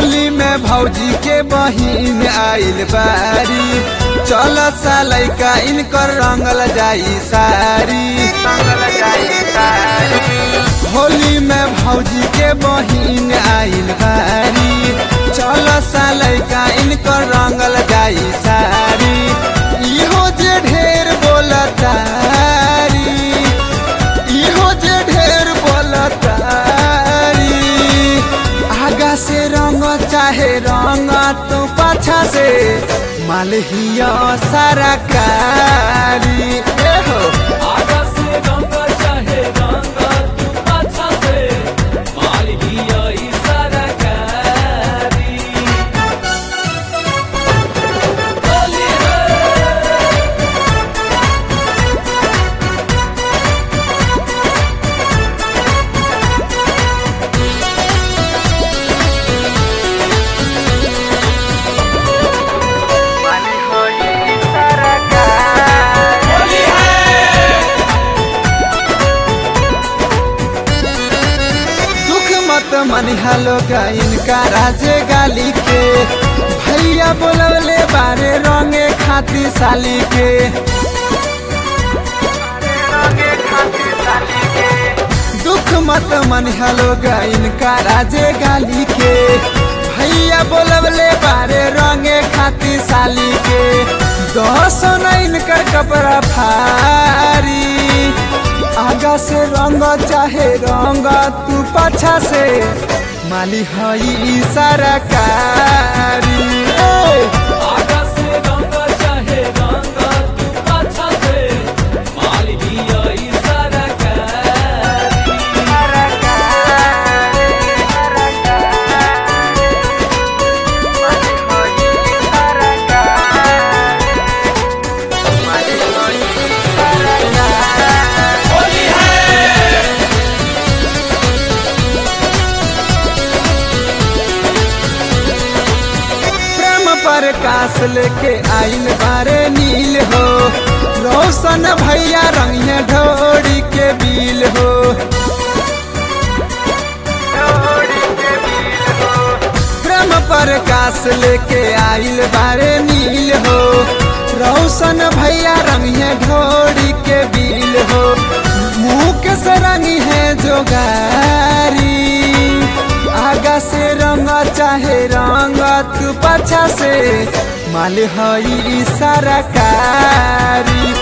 होली में भौजी के बहिन आइल बारी, चल सालै का इनकर रंगल जाई सारी। होली में भौजी के बहिन आइल बारी, चल सालै का इनकर रंगल जाई सारी। इहो जे ढेर बोलतारी, इहो जे ढेर बोलतारी, आगा से रंग चाहे रंग तू पाछा से मालहिया सारा कारी। हो आगा से रंग चाहे रंग तू पाछा से मालहिया सारा कारी। होली मनिहा लोग इनका राजे गाली के, भैया बोलवले बारे रंगे खाती साली के। दुख मत मनिहा लोग इनका राजे गाली के, भैया बोलवले बारे रंगे खाती साली के। दस न इनकर कपड़ा फारी, आगा से रंग चाहे रंग तू पाछा से माली हई सारा कारी। आगा से रंग चाहे रंग तू पाछा से मालहिया सारा कारी। प्रकाश लेके आइल बारे नील हो, रोशन भैया रंगिया ढोड़ी के बिल हो। प्रेम प्रकाश लेके आइल बारे नील हो, रोशन भैया रंगिया ढोड़ी के बिल हो। मुँह से रंगी है जोगारी, आगा से रंग चाहे रंग तू पाछा से माल हई सारा कारी।